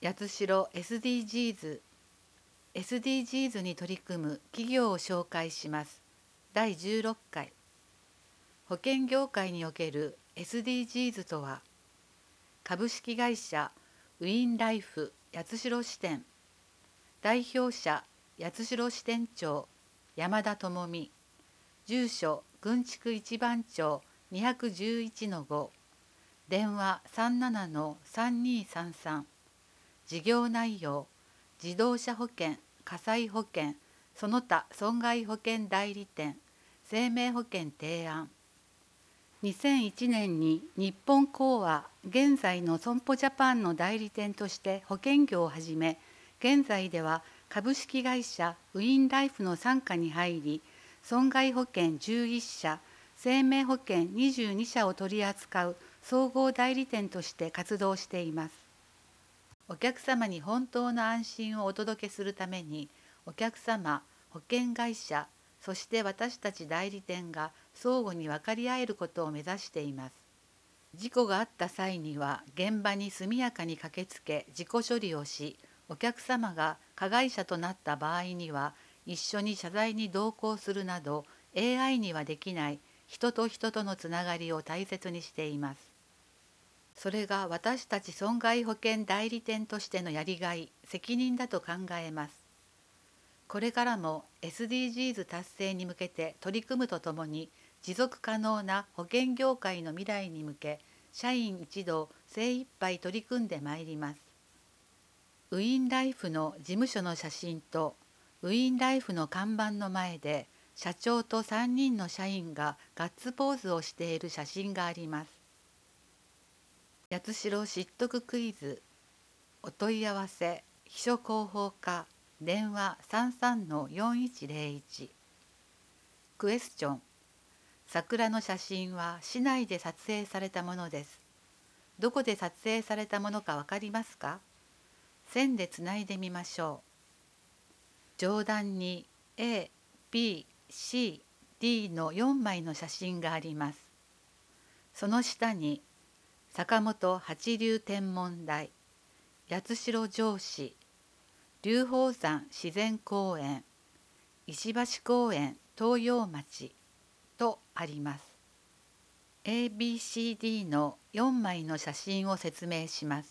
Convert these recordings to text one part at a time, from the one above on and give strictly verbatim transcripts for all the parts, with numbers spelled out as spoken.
八代 エスディージーズ エスディージーズ に取り組む企業を紹介します。だいじゅうろっかい。保険業界における エスディージーズ とは、株式会社ウィンライフ八代支店、代表者八代支店長山田智美、住所郡築一番町にいちいちのご、電話 さんななのさんにさんさん、事業内容、自動車保険、火災保険、その他損害保険代理店、生命保険提案。にせんいちねんに日本興亜、現在の損保ジャパンの代理店として保険業を始め、現在では株式会社ウィンライフの傘下に入り、損害保険じゅういっしゃ、生命保険にじゅうにしゃを取り扱う総合代理店として活動しています。お客様に本当の安心をお届けするために、お客様、保険会社、そして私たち代理店が相互に分かり合えることを目指しています。事故があった際には現場に速やかに駆けつけ事故処理をし、お客様が加害者となった場合には一緒に謝罪に同行するなど、 エーアイ にはできない人と人とのつながりを大切にしています。それが私たち損害保険代理店としてのやりがい、責任だと考えます。これからも エスディージーズ 達成に向けて取り組むとともに、持続可能な保険業界の未来に向け、社員一同精一杯取り組んでまいります。ウィンライフの事務所の写真と、ウィンライフの看板の前で社長とさんにんの社員がガッツポーズをしている写真があります。八代知得クイズ。お問い合わせ秘書広報課、電話 さんさんのよんいちゼロいち。クエスチョン。桜の写真は市内で撮影されたものです。どこで撮影されたものかわかりますか？線でつないでみましょう。上段に エー、ビー、シー、ディー のよんまいの写真があります。その下に坂本八流天文台、八代城址、龍鳳山自然公園、石橋公園東洋町とあります。エービーシーディー のよんまいの写真を説明します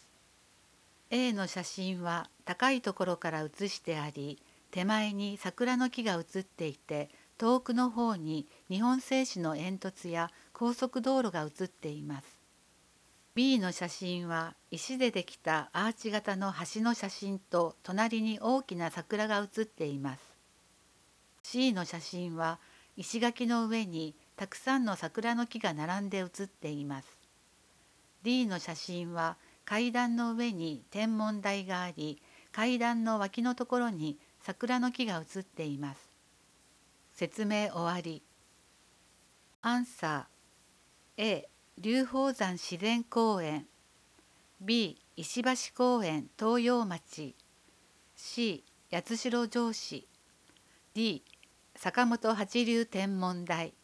。A の写真は高いところから写してあり、手前に桜の木が写っていて、遠くの方に日本製紙の煙突や高速道路が写っています。B の写真は石でできたアーチ型の橋の写真と隣に大きな桜が写っています。C の写真は石垣の上にたくさんの桜の木が並んで写っています。D の写真は階段の上に天文台があり、階段の脇のところに桜の木が写っています。説明終わり。アンサー A、龍鳳山自然公園、 B、石橋公園東洋町、 C、八代城址、 D、坂本八流天文台。